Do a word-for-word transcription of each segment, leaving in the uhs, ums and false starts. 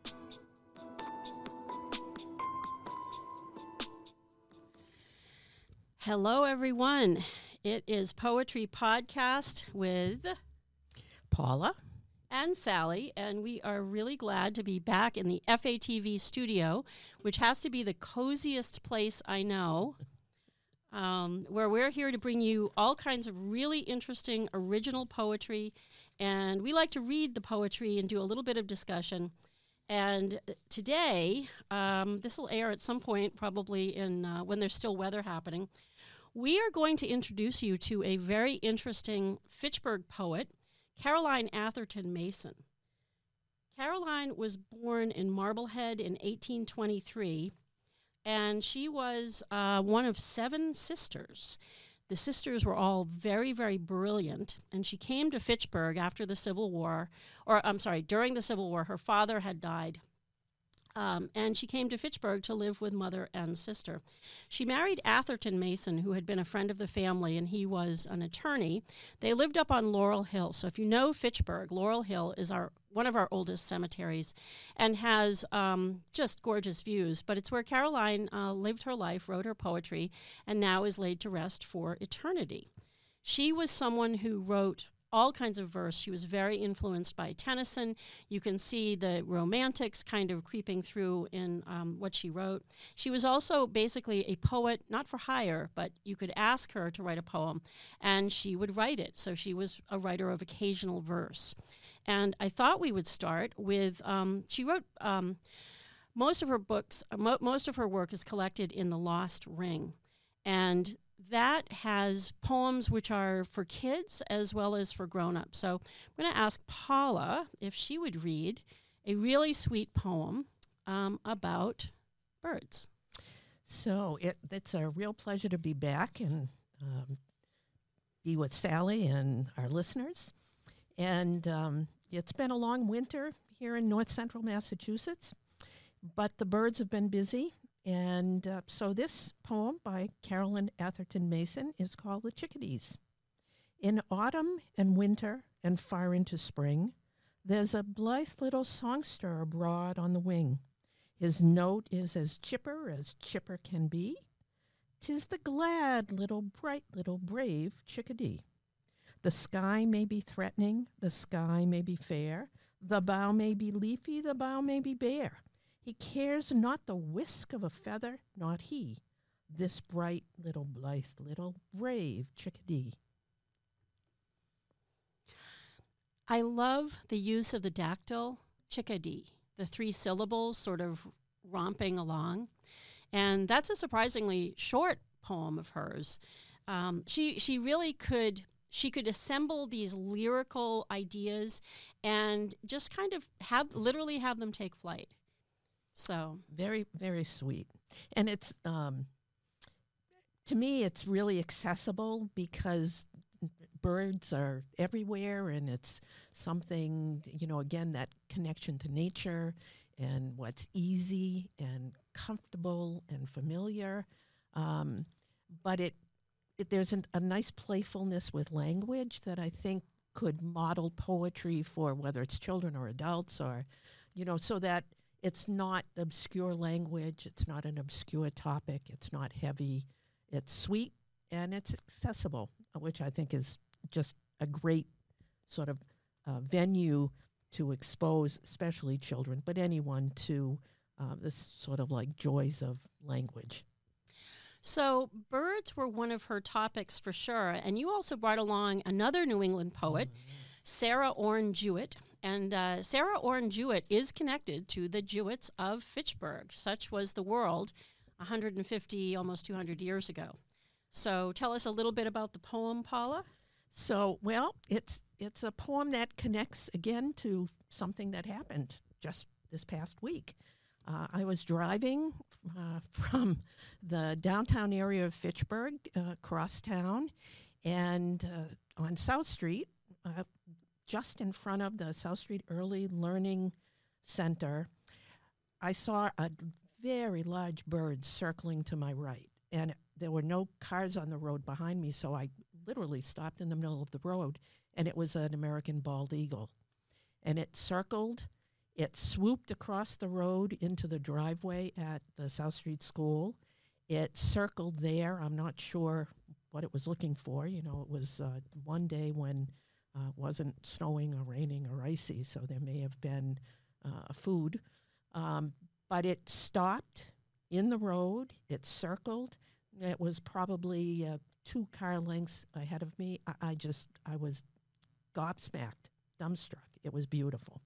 Hello, everyone. It is Poetry Podcast with Paula and Sally, and we are really glad to be back in the F A T V studio, which has to be the coziest place I know, um, where we're here to bring you all kinds of really interesting original poetry, and we like to read the poetry and do a little bit of discussion. And today, um, this will air at some point, probably in uh, when there's still weather happening. We are going to introduce you to a very interesting Fitchburg poet, Caroline Atherton Mason. Caroline was born in Marblehead in eighteen twenty-three, and she was uh, one of seven sisters. The sisters were all very, very brilliant, and she came to Fitchburg after the Civil War, or I'm sorry, during the Civil War. Her father had died. Um, and she came to Fitchburg to live with mother and sister. She married Atherton Mason, who had been a friend of the family, and he was an attorney. They lived up on Laurel Hill. So if you know Fitchburg, Laurel Hill is our one of our oldest cemeteries and has um, just gorgeous views. But it's where Caroline uh, lived her life, wrote her poetry, and now is laid to rest for eternity. She was someone who wrote all kinds of verse. She was very influenced by Tennyson. You can see the romantics kind of creeping through in um, what she wrote. She was also basically a poet, not for hire, but you could ask her to write a poem, and she would write it. So she was a writer of occasional verse. And I thought we would start with, um, she wrote um, most of her books, mo- most of her work is collected in The Lost Ring. And that has poems which are for kids as well as for grown-ups. So I'm going to ask Paula if she would read a really sweet poem um, about birds. So it, it's a real pleasure to be back and um, be with Sally and our listeners. And um, it's been a long winter here in north central Massachusetts, but the birds have been busy. And uh, so this poem by Caroline Atherton Mason is called The Chickadees. In autumn and winter and far into spring, there's a blithe little songster abroad on the wing. His note is as chipper as chipper can be. 'Tis the glad little, bright little, brave chickadee. The sky may be threatening, the sky may be fair, the bough may be leafy, the bough may be bare. He cares not the whisk of a feather, not he, this bright little, blithe little, brave chickadee. I love the use of the dactyl, chickadee, the three syllables sort of romping along. And that's a surprisingly short poem of hers. Um, she she really could, she could assemble these lyrical ideas and just kind of have, literally have them take flight. So very, very sweet. And it's, um, to me, it's really accessible because birds are everywhere, and it's something, you know, again, that connection to nature and what's easy and comfortable and familiar. Um, but it, it there's an, a nice playfulness with language that I think could model poetry for whether it's children or adults, or, you know, so that it's not obscure language, it's not an obscure topic, it's not heavy, it's sweet, and it's accessible, which I think is just a great sort of uh, venue to expose, especially children, but anyone, to uh, this sort of like joys of language. So birds were one of her topics for sure, and you also brought along another New England poet, oh, yeah. Sarah Orne Jewett. And uh, Sarah Orne Jewett is connected to the Jewetts of Fitchburg. Such was the world one hundred fifty, almost two hundred years ago. So tell us a little bit about the poem, Paula. So, well, it's it's a poem that connects, again, to something that happened just this past week. Uh, I was driving uh, from the downtown area of Fitchburg, uh, across town, and uh, on South Street, uh, just in front of the South Street Early Learning Center, I saw a very large bird circling to my right. And there were no cars on the road behind me, so I literally stopped in the middle of the road, and it was an American bald eagle. And it circled It swooped across the road into the driveway at the South Street School. It circled there. I'm not sure what it was looking for. You know, it was uh, one day when uh, it wasn't snowing or raining or icy, so there may have been uh, food. Um, but it stopped in the road. It circled. It was probably uh, two car lengths ahead of me. I, I just, I was gobsmacked, dumbstruck. It was beautiful.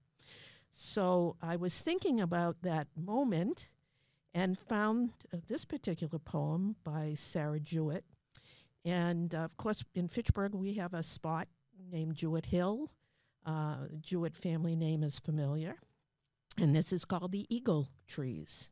So I was thinking about that moment and found uh, this particular poem by Sarah Jewett. And, uh, of course, in Fitchburg, we have a spot named Jewett Hill. Uh, Jewett family name is familiar. And this is called the Eagle Trees.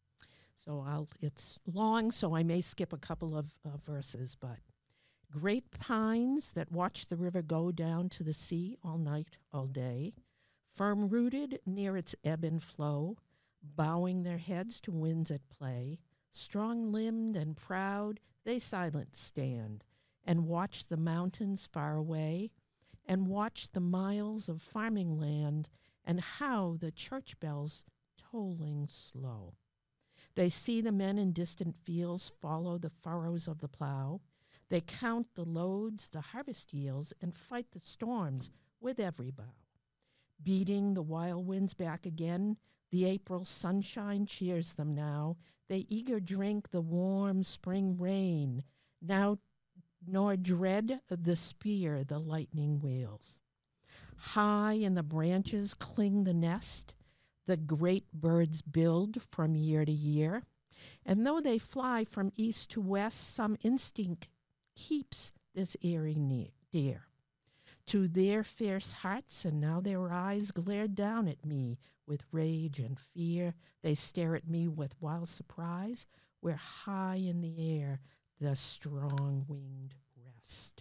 So I'll, it's long, so I may skip a couple of uh, verses, but great pines that watch the river go down to the sea all night, all day, firm-rooted near its ebb and flow, bowing their heads to winds at play, strong-limbed and proud, they silent stand, and watch the mountains far away, and watch the miles of farming land, and how the church bells tolling slow. They see the men in distant fields follow the furrows of the plow. They count the loads the harvest yields and fight the storms with every bough. Beating the wild winds back again, the April sunshine cheers them now. They eager drink the warm spring rain, now nor dread the spear the lightning wheels. High in the branches cling the nest, the great birds build from year to year, and though they fly from east to west, some instinct keeps this eyrie near, dear. To their fierce hearts, and now their eyes glare down at me with rage and fear. They stare at me with wild surprise, where high in the air the strong-winged rest.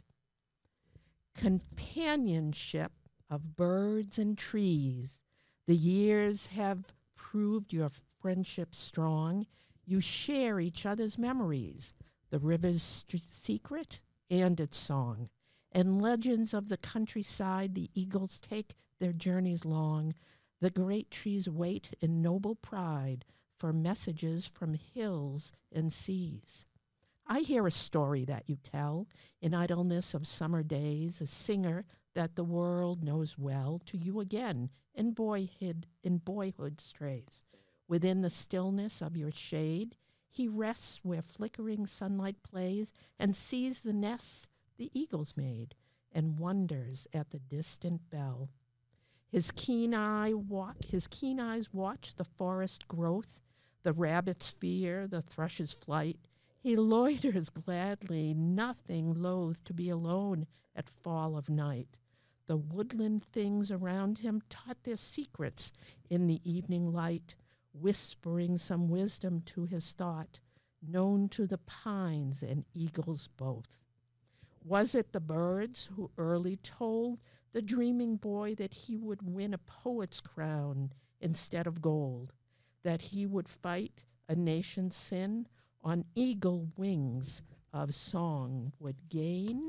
Companionship of birds and trees, the years have proved your friendship strong. You share each other's memories, the river's st- secret and its song. And legends of the countryside, the eagles take their journeys long. The great trees wait in noble pride for messages from hills and seas. I hear a story that you tell in idleness of summer days, a singer that the world knows well, to you again in boyhood, in boyhood strays. Within the stillness of your shade, he rests where flickering sunlight plays and sees the nests the eagles made and wonders at the distant bell. His keen eye wa- his keen eyes watch the forest growth, the rabbit's fear, the thrush's flight. He loiters gladly, nothing loath to be alone at fall of night. The woodland things around him taught their secrets in the evening light, whispering some wisdom to his thought, known to the pines and eagles both. Was it the birds who early told the dreaming boy that he would win a poet's crown instead of gold, that he would fight a nation's sin on eagle wings of song would gain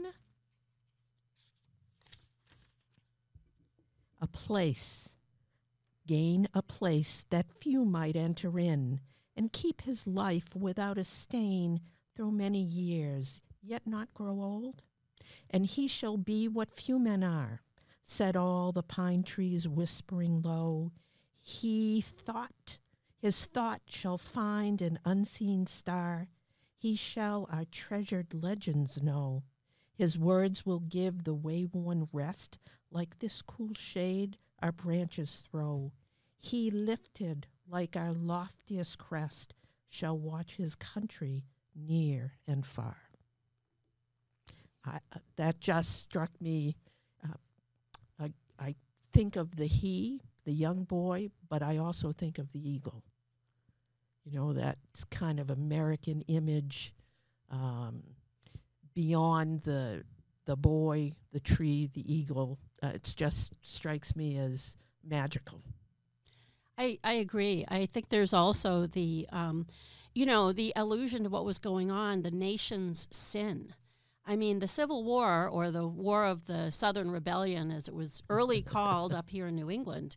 a place, gain a place that few might enter in, and keep his life without a stain through many years, yet not grow old? And he shall be what few men are, said all the pine trees whispering low. He thought, his thought shall find an unseen star. He shall our treasured legends know. His words will give the wayworn rest, like this cool shade our branches throw. He lifted like our loftiest crest shall watch his country near and far. I, uh, that just struck me. Uh, I, I think of the he, the young boy, but I also think of the eagle. You know, that kind of American image um, beyond the the boy, the tree, the eagle. Uh, it just strikes me as magical. I, I agree. I think there's also the, um, you know, the allusion to what was going on, the nation's sin. I mean, the Civil War, or the War of the Southern Rebellion, as it was early called up here in New England,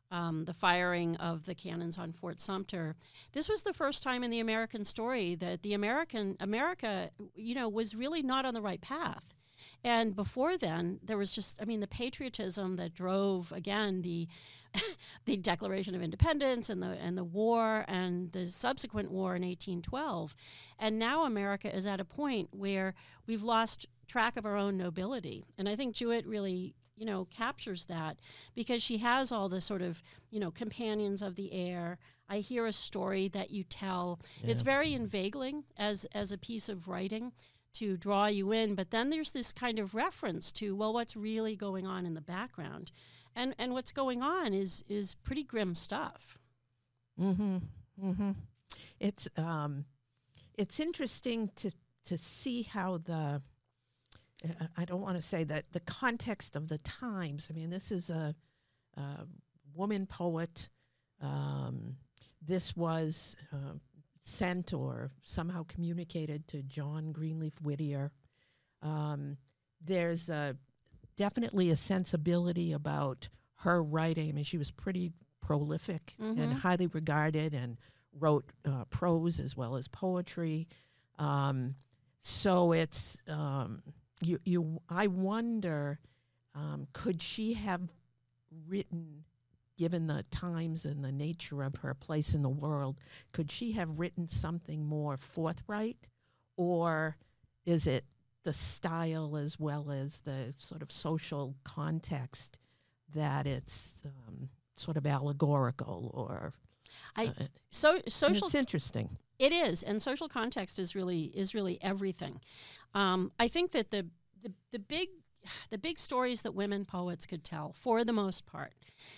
um, the firing of the cannons on Fort Sumter. This was the first time in the American story that the American America, you know, was really not on the right path. And before then, there was just, I mean, the patriotism that drove, again, the the Declaration of Independence and the and the war and the subsequent war in eighteen twelve. And now America is at a point where we've lost track of our own nobility. And I think Jewett really, you know, captures that because she has all the sort of, you know, companions of the air. I hear a story that you tell. Yeah. It's very inveigling as as a piece of writing to draw you in, but then there's this kind of reference to, well, what's really going on in the background. And and what's going on is is pretty grim stuff. Mm-hmm. Mm-hmm. It's um, it's interesting to to see how the uh, I don't want to say that the context of the times. I mean, this is a, a woman poet. Um, this was uh, sent or somehow communicated to John Greenleaf Whittier. Um, there's a definitely a sensibility about her writing. I mean, she was pretty prolific Mm-hmm. and highly regarded and wrote uh, prose as well as poetry. Um, so it's, um, you, you, I wonder, um, could she have written, given the times and the nature of her place in the world, could she have written something more forthright, or is it the style as well as the sort of social context that it's um, sort of allegorical or I uh, so social. It's interesting. It is, and social context is really is really everything. Um, I think that the, the the big the big stories that women poets could tell, for the most part,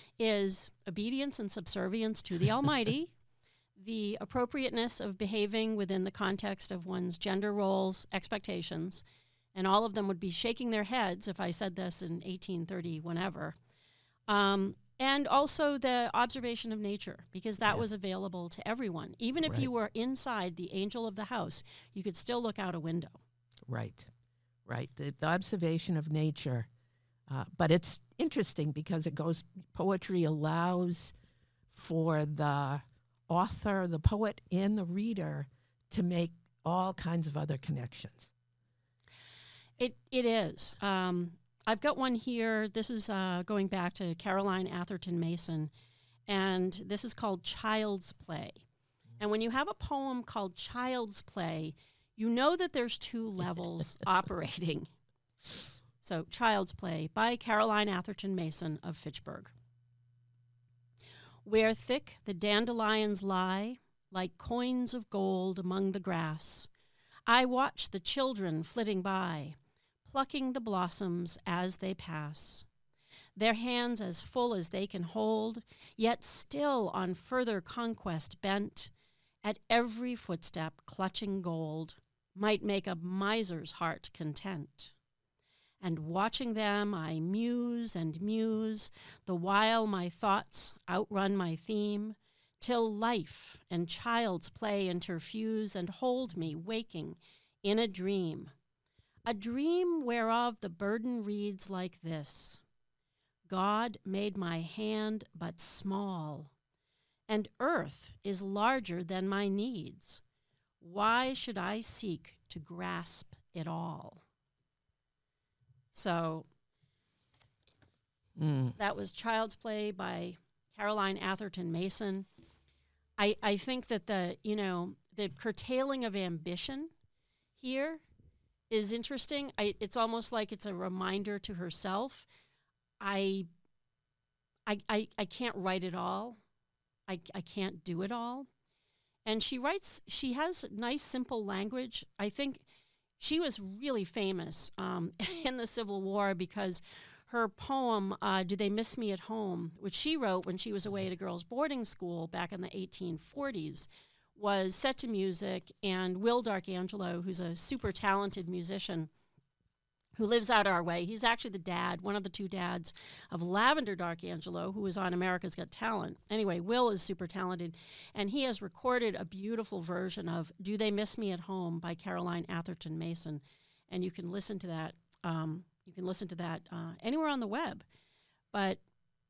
is obedience and subservience to the Almighty, the appropriateness of behaving within the context of one's gender roles, expectations, and all of them would be shaking their heads if I said this in eighteen thirty, whenever. Um, and also the observation of nature, because that Yeah. was available to everyone. Even if Right. you were inside the angel of the house, you could still look out a window. Right, right. The, the observation of nature. Uh, but it's interesting because it goes, poetry allows for the author, the poet, and the reader to make all kinds of other connections. It It is. Um, I've got one here. This is uh, going back to Caroline Atherton Mason, and this is called Child's Play. And when you have a poem called Child's Play, you know that there's two levels operating. So, Child's Play by Caroline Atherton Mason of Fitchburg. Where thick the dandelions lie, like coins of gold among the grass, I watch the children flitting by, plucking the blossoms as they pass. Their hands as full as they can hold, yet still on further conquest bent, at every footstep clutching gold, might make a miser's heart content. And watching them I muse and muse, the while my thoughts outrun my theme, till life and child's play interfuse and hold me waking in a dream. A dream whereof the burden reads like this: God made my hand but small, and earth is larger than my needs. Why should I seek to grasp it all? So Mm. that was Child's Play by Caroline Atherton Mason. I, I think that the, you know, the curtailing of ambition here is interesting. I, it's almost like it's a reminder to herself. I, I, I, I can't write it all. I, I can't do it all. And she writes, she has nice, simple language. I think she was really famous um, in the Civil War because her poem, uh, Do They Miss Me at Home, which she wrote when she was away at a girls' boarding school back in the eighteen forties, was set to music, and Will Darkangelo, who's a super talented musician who lives out our way, he's actually the dad, one of the two dads of Lavender Darkangelo, who was on America's Got Talent. Anyway, Will is super talented, and he has recorded a beautiful version of Do They Miss Me at Home by Caroline Atherton Mason, and you can listen to that. Um, you can listen to that uh, anywhere on the web. But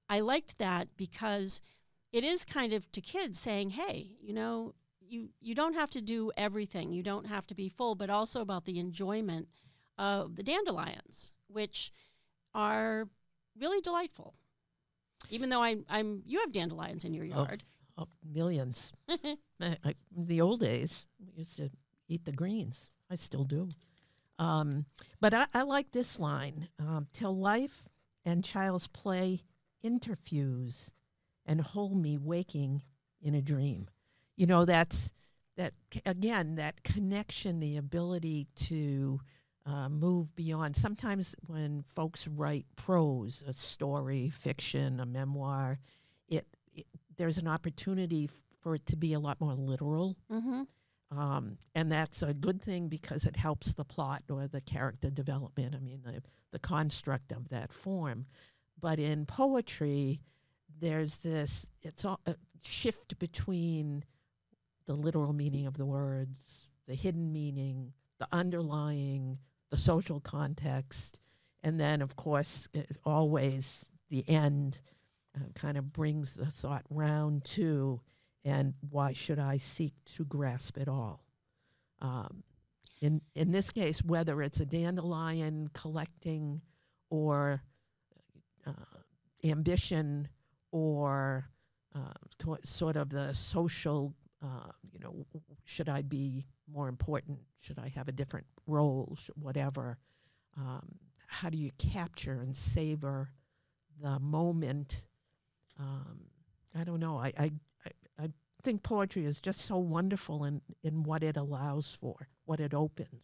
I liked that because it is kind of to kids saying, hey, you know, you, you don't have to do everything. You don't have to be full, but also about the enjoyment of the dandelions, which are really delightful. Even though I, I'm, you have dandelions in your yard. Oh, oh, millions. I, I, in the old days, we used to eat the greens. I still do. Um, but I, I like this line, um, till life and child's play interfuse and hold me waking in a dream. You know, that's, that again, that connection, the ability to uh, move beyond. Sometimes when folks write prose, a story, fiction, a memoir, it, it there's an opportunity f- for it to be a lot more literal. Mm-hmm. Um, and that's a good thing because it helps the plot or the character development. I mean, the, the construct of that form. But in poetry, there's this, it's all, a shift between the literal meaning of the words, the hidden meaning, the underlying, the social context, and then, of course, it, always the end uh, kind of brings the thought round to, and why should I seek to grasp it all? Um, in in this case, whether it's a dandelion collecting or uh, ambition or uh, to, sort of the social, uh, you know, should I be more important? Should I have a different role? Sh- whatever. Um, how do you capture and savor the moment? Um, I don't know. I, I I I think poetry is just so wonderful in, in what it allows for, what it opens.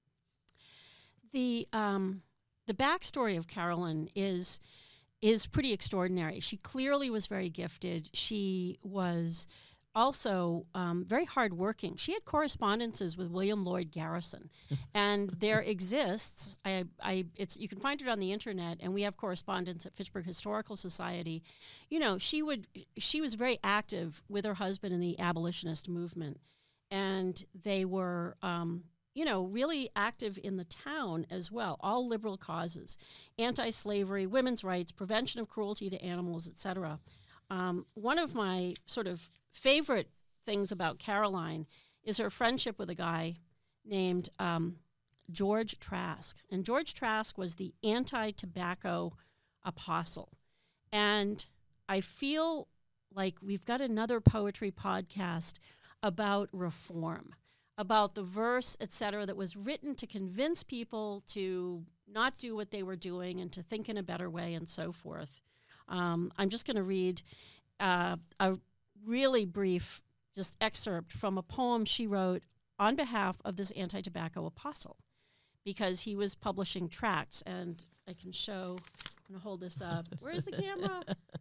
The um, the backstory of Carolyn is is pretty extraordinary. She clearly was very gifted. She was also um, very hardworking. She had correspondences with William Lloyd Garrison, and there exists. I, I, it's you can find it on the internet, and we have correspondence at Fitchburg Historical Society. You know, she would. She was very active with her husband in the abolitionist movement, and they were. Um, you know, really active in the town as well, all liberal causes, anti-slavery, women's rights, prevention of cruelty to animals, et cetera. Um, one of my sort of favorite things about Caroline is her friendship with a guy named um, George Trask. And George Trask was the anti-tobacco apostle. And I feel like we've got another poetry podcast about reform, about the verse, et cetera, that was written to convince people to not do what they were doing and to think in a better way and so forth. Um, I'm just going to read uh, a really brief just excerpt from a poem she wrote on behalf of this anti-tobacco apostle, because he was publishing tracts. And I can show, I'm going to hold this up. Where's the camera?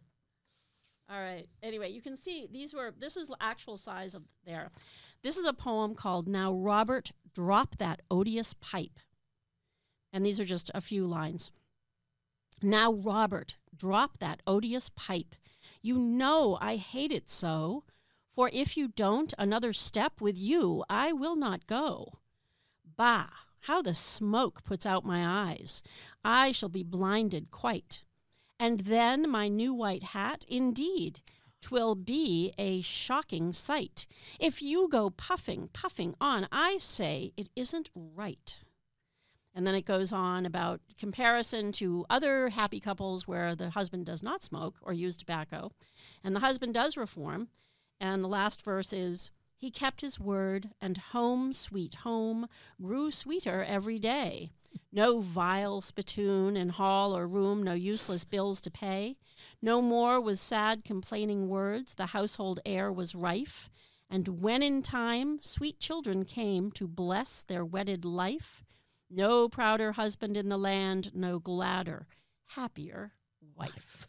All right. Anyway, you can see these were, this is the actual size of there. This is a poem called Now Robert, Drop That Odious Pipe. And these are just a few lines. Now Robert, drop that odious pipe. You know I hate it so. For if you don't, another step with you I will not go. Bah, how the smoke puts out my eyes. I shall be blinded quite. And then my new white hat, indeed, 'twill be a shocking sight. If you go puffing, puffing on, I say it isn't right. And then it goes on about comparison to other happy couples where the husband does not smoke or use tobacco, and the husband does reform. And the last verse is, he kept his word, and home, sweet home, grew sweeter every day. No vile spittoon in hall or room, no useless bills to pay. No more was sad complaining words, the household air was rife. And when in time sweet children came to bless their wedded life, no prouder husband in the land, no gladder, happier wife.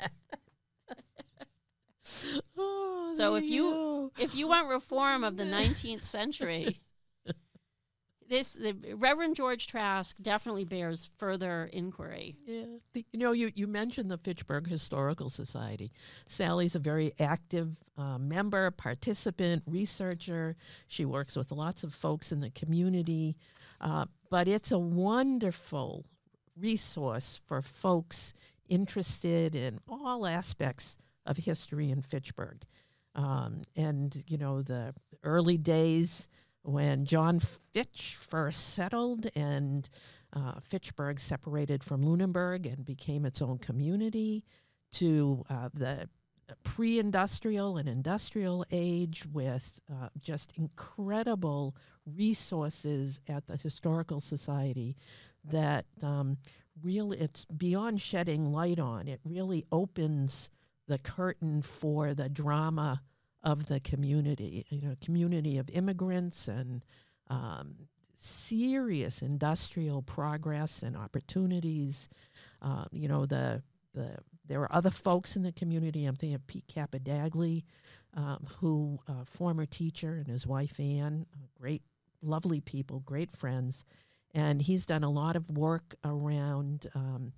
Oh, So there if you go. if you want reform of the nineteenth century, this the Reverend George Trask definitely bears further inquiry. Yeah, the, you know, you, you mentioned the Fitchburg Historical Society. Sally's a very active uh, member, participant, researcher. She works with lots of folks in the community, uh, but it's a wonderful resource for folks interested in all aspects of history in Fitchburg. Um, and, you know, the early days when John Fitch first settled and uh, Fitchburg separated from Lunenburg and became its own community, to uh, the pre-industrial and industrial age with uh, just incredible resources at the Historical Society that um, really, it's beyond shedding light on. It really opens the curtain for the drama of the community, you know, community of immigrants and um, serious industrial progress and opportunities. Uh, you know, the the there were other folks in the community. I'm thinking of Pete Capadagley, um, who, uh, former teacher, and his wife Ann, uh, great, lovely people, great friends. And he's done a lot of work around um,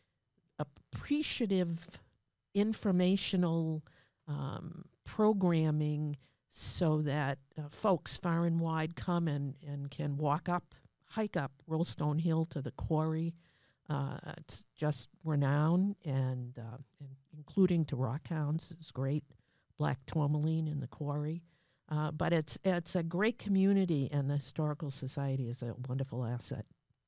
appreciative, informational um, programming so that uh, folks far and wide come and, and can walk up, hike up Rollstone Hill to the quarry. Uh, it's just renowned, and, uh, and including to Rockhounds is great, black tourmaline in the quarry. Uh, but it's it's a great community, and the Historical Society is a wonderful asset.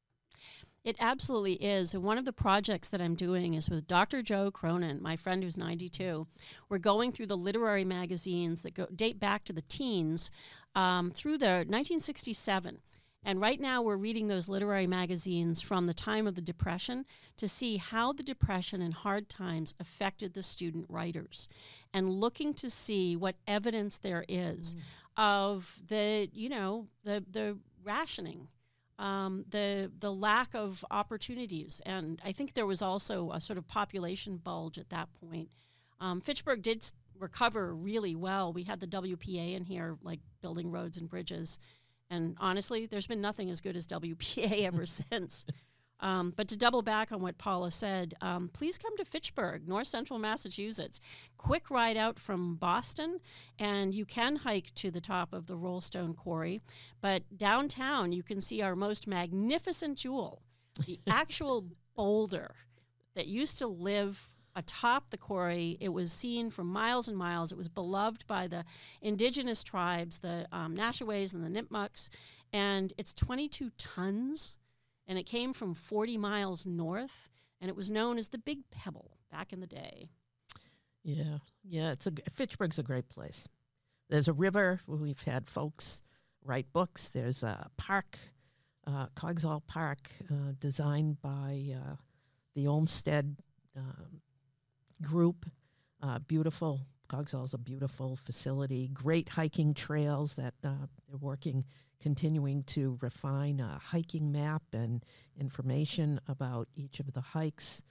It absolutely is. And one of the projects that I'm doing is with Doctor Joe Cronin, my friend who's ninety-two. We're going through the literary magazines that go date back to the teens um, through the nineteen sixty-seven. And right now we're reading those literary magazines from the time of the Depression to see how the Depression and hard times affected the student writers, and looking to see what evidence there is mm. of the, you know, the the rationing, um, the the lack of opportunities. And I think there was also a sort of population bulge at that point. Um, Fitchburg did s- recover really well. We had the W P A in here, like building roads and bridges. And honestly, there's been nothing as good as W P A ever since. Um, but to double back on what Paula said, um, please come to Fitchburg, north central Massachusetts. Quick ride out from Boston, and you can hike to the top of the Rollstone Quarry. But downtown, you can see our most magnificent jewel, the actual boulder that used to live atop the quarry. It was seen for miles and miles. It was beloved by the indigenous tribes, the um, Nashaways and the Nipmucks, and it's twenty-two tons, and it came from forty miles north, and it was known as the Big Pebble back in the day. Yeah, yeah, it's a Fitchburg's a great place. There's a river where we've had folks write books. There's a park, uh, Coggeshall Park, uh, designed by uh, the Olmsted um, group. Uh, beautiful. Coggeshall's a beautiful facility. Great hiking trails that uh, they're working, continuing to refine a hiking map and information about each of the hikes.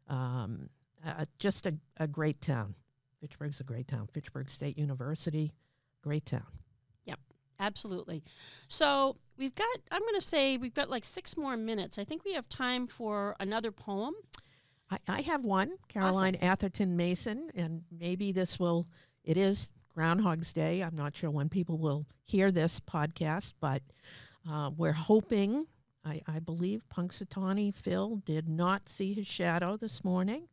Um, uh, just a, a great town. Fitchburg's a great town. Fitchburg State University, great town. Yep, absolutely. So we've got, I'm going to say we've got like six more minutes. I think we have time for another poem. I, I have one, Caroline awesome. Atherton Mason, and maybe this will, it is Groundhog's Day. I'm not sure when people will hear this podcast, but uh, we're hoping, I, I believe Punxsutawney Phil did not see his shadow this morning.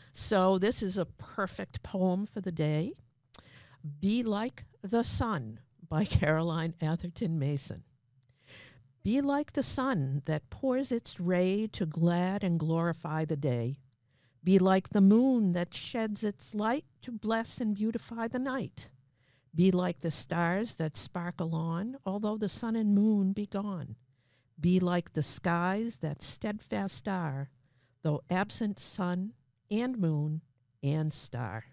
So this is a perfect poem for the day. Be Like the Sun by Caroline Atherton Mason. Be like the sun that pours its ray to glad and glorify the day. Be like the moon that sheds its light to bless and beautify the night. Be like the stars that sparkle on, although the sun and moon be gone. Be like the skies that steadfast are, though absent sun and moon and star.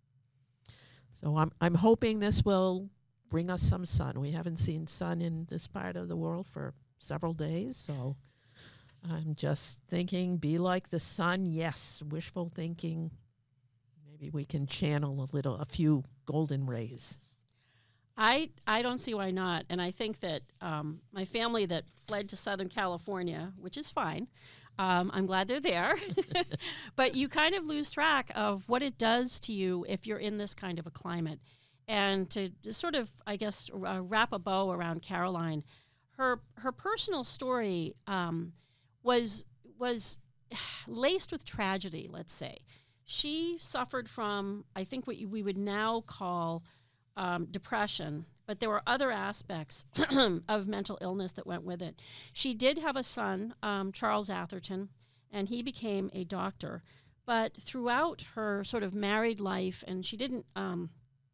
So I'm I'm hoping this will bring us some sun. We haven't seen sun in this part of the world for several days, so I'm just thinking, be like the sun. Yes, wishful thinking. Maybe we can channel a little, a few golden rays. I I don't see why not. And I think that um, my family that fled to Southern California, which is fine, um, I'm glad they're there. But you kind of lose track of what it does to you if you're in this kind of a climate. And to just sort of, I guess, uh, wrap a bow around Caroline, her her personal story um, was was laced with tragedy, let's say. She suffered from, I think, what we would now call um, depression, but there were other aspects of mental illness that went with it. She did have a son, um, Charles Atherton, and he became a doctor. But throughout her sort of married life, and she didn't um,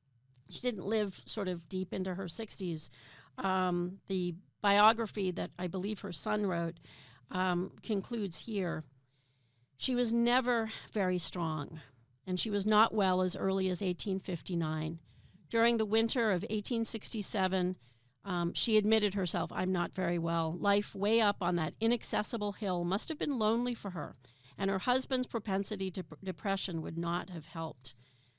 she didn't live sort of deep into her sixties, um, the biography that I believe her son wrote um, concludes here. She was never very strong, and she was not well as early as eighteen fifty-nine. During the winter of eighteen sixty-seven, um, she admitted herself, I'm not very well. Life way up on that inaccessible hill must have been lonely for her, and her husband's propensity to p- depression would not have helped.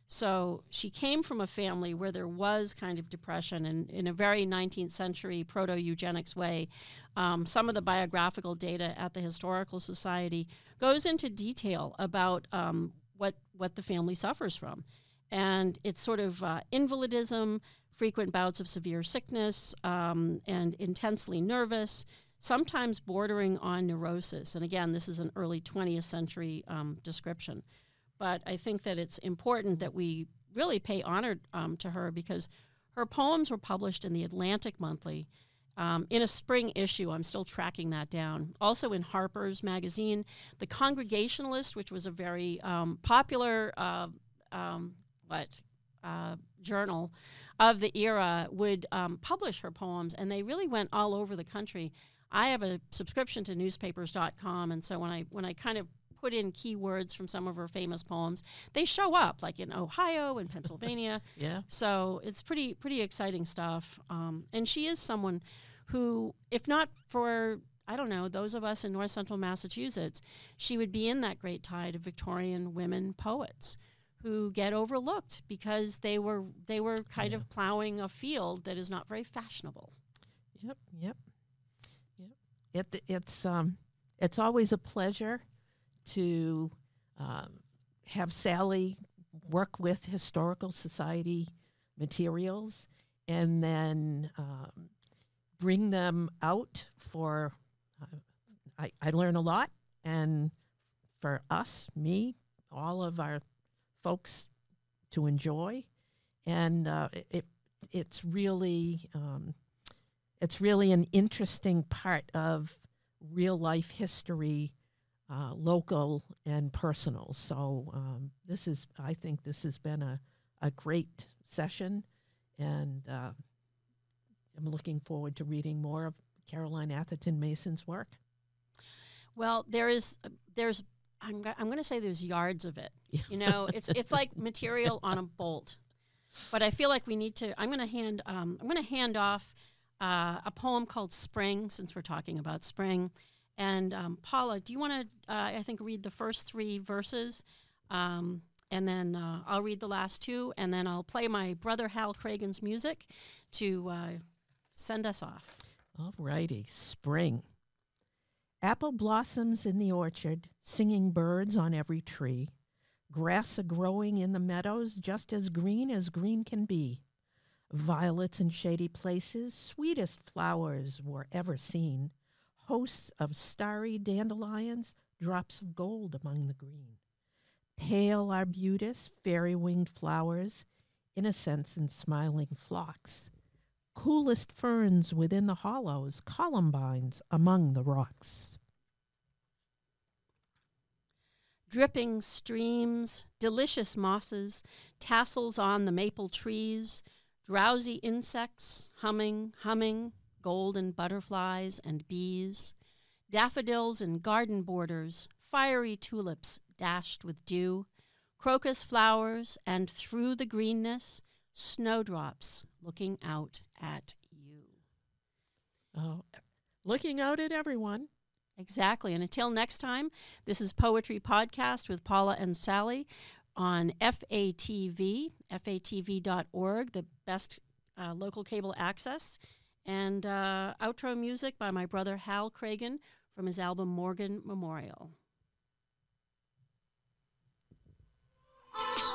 So she came from a family where there was kind of depression, and in a very nineteenth century proto-eugenics way. Um, some of the biographical data at the Historical Society goes into detail about um, what, what the family suffers from. And it's sort of uh, invalidism, frequent bouts of severe sickness, um, and intensely nervous, sometimes bordering on neurosis. And again, this is an early twentieth century um, description. But I think that it's important that we really pay honor um, to her, because her poems were published in the Atlantic Monthly um, in a spring issue. I'm still tracking that down. Also in Harper's Magazine, The Congregationalist, which was a very um, popular uh, um, what uh, journal of the era, would um, publish her poems, and they really went all over the country. I have a subscription to newspapers dot com, and so when I when I kind of put in keywords from some of her famous poems, they show up, like in Ohio and Pennsylvania. Yeah. So it's pretty pretty exciting stuff. Um, and she is someone who, if not for, I don't know, those of us in North Central Massachusetts, she would be in that great tide of Victorian women poets who get overlooked because they were they were kind Yeah. of plowing a field that is not very fashionable. Yep, yep, yep. It, it's um, it's always a pleasure to um, have Sally work with Historical Society materials and then um, bring them out for. Uh, I, I learn a lot, and for us, me, all of our folks to enjoy, and uh, it it's really um, it's really an interesting part of real life history, uh, local and personal. So um, this is, I think, this has been a a great session, and uh, I'm looking forward to reading more of Caroline Atherton Mason's work. Well, there is there's I'm go- I'm going to say there's yards of it. Yeah. You know, it's it's like material on a bolt. But I feel like we need to. I'm going to hand um, I'm going to hand off uh, a poem called Spring, since we're talking about spring. And um, Paula, do you want to? Uh, I think read the first three verses, um, and then uh, I'll read the last two, and then I'll play my brother Hal Cragen's music to uh, send us off. All righty, spring. Apple blossoms in the orchard, singing birds on every tree. Grass a-growing in the meadows, just as green as green can be. Violets in shady places, sweetest flowers were ever seen. Hosts of starry dandelions, drops of gold among the green. Pale arbutus, fairy-winged flowers, innocents in smiling flocks. Coolest ferns within the hollows, columbines among the rocks. Dripping streams, delicious mosses, tassels on the maple trees, drowsy insects, humming, humming, golden butterflies and bees, daffodils in garden borders, fiery tulips dashed with dew, crocus flowers, and through the greenness, snowdrops looking out at you. Oh, looking out at everyone. Exactly. And until next time, this is Poetry Podcast with Paula and Sally on F A T V, F A T V dot org, the best uh, local cable access. And uh, outro music by my brother Hal Cragen from his album Morgan Memorial.